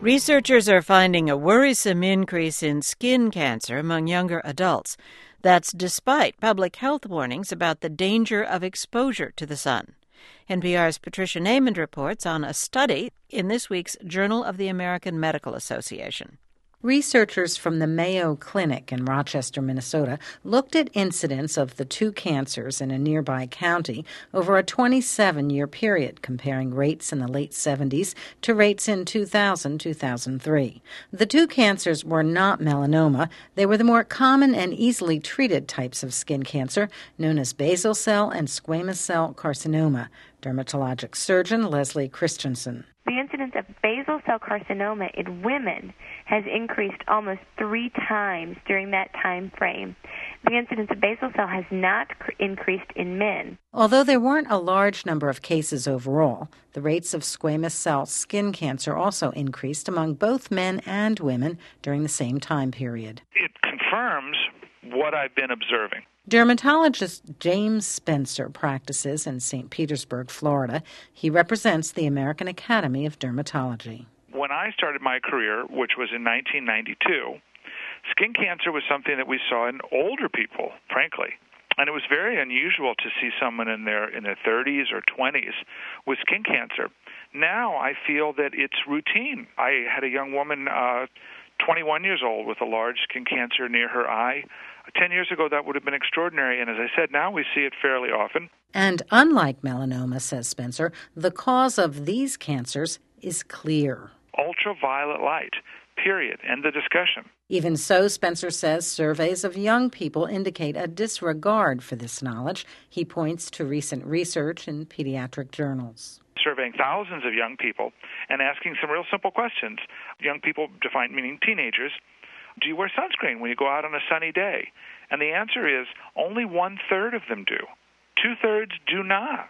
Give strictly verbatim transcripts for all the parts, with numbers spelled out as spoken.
Researchers are finding a worrisome increase in skin cancer among younger adults. That's despite public health warnings about the danger of exposure to the sun. N P R's Patricia Neyman reports on a study in this week's Journal of the American Medical Association. Researchers from the Mayo Clinic in Rochester, Minnesota, looked at incidence of the two cancers in a nearby county over a twenty-seven-year period, comparing rates in the late seventies to rates in two thousand to two thousand three. The two cancers were not melanoma. They were the more common and easily treated types of skin cancer, known as basal cell and squamous cell carcinoma. Dermatologic surgeon Leslie Christensen. The incidence of basal cell carcinoma in women has increased almost three times during that time frame. The incidence of basal cell has not cr- increased in men. Although there weren't a large number of cases overall, the rates of squamous cell skin cancer also increased among both men and women during the same time period. It confirms what I've been observing. Dermatologist James Spencer practices in Saint Petersburg, Florida. He represents the American Academy of Dermatology. When I started my career, which was in nineteen ninety-two, skin cancer was something that we saw in older people, frankly. And it was very unusual to see someone in their in their thirties or twenties with skin cancer. Now I feel that it's routine. I had a young woman, uh, twenty-one years old, with a large skin cancer near her eye. Ten years ago, that would have been extraordinary, and as I said, now we see it fairly often. And unlike melanoma, says Spencer, the cause of these cancers is clear. Ultraviolet light, period. End the discussion. Even so, Spencer says surveys of young people indicate a disregard for this knowledge. He points to recent research in pediatric journals. Surveying thousands of young people and asking some real simple questions. Young people defined meaning teenagers. Do you wear sunscreen when you go out on a sunny day? And the answer is only one-third of them do. Two-thirds do not.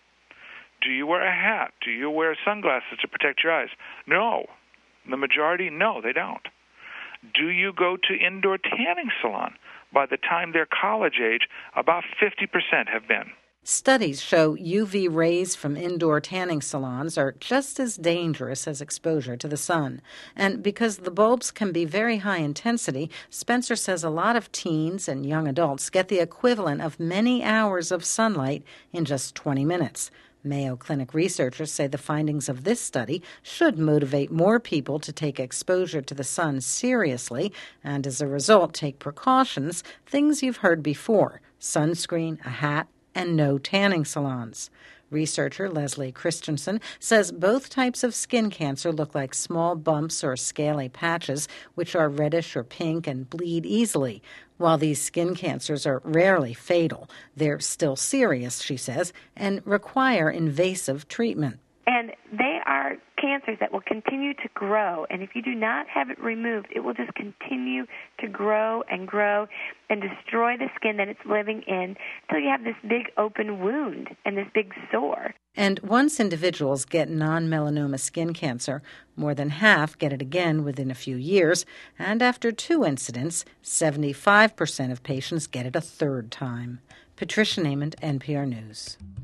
Do you wear a hat? Do you wear sunglasses to protect your eyes? No. The majority, no, they don't. Do you go to indoor tanning salon? By the time they're college age, about fifty percent have been. Studies show U V rays from indoor tanning salons are just as dangerous as exposure to the sun. And because the bulbs can be very high intensity, Spencer says a lot of teens and young adults get the equivalent of many hours of sunlight in just twenty minutes. Mayo Clinic researchers say the findings of this study should motivate more people to take exposure to the sun seriously and, as a result, take precautions, things you've heard before: sunscreen, a hat, and no tanning salons. Researcher Leslie Christensen says both types of skin cancer look like small bumps or scaly patches, which are reddish or pink and bleed easily. While these skin cancers are rarely fatal, they're still serious, she says, and require invasive treatment. And they are cancers that will continue to grow, and if you do not have it removed, it will just continue to grow and grow and destroy the skin that it's living in until you have this big open wound and this big sore. And once individuals get non-melanoma skin cancer, more than half get it again within a few years, and after two incidents, seventy-five percent of patients get it a third time. Patricia Neyman, N P R News.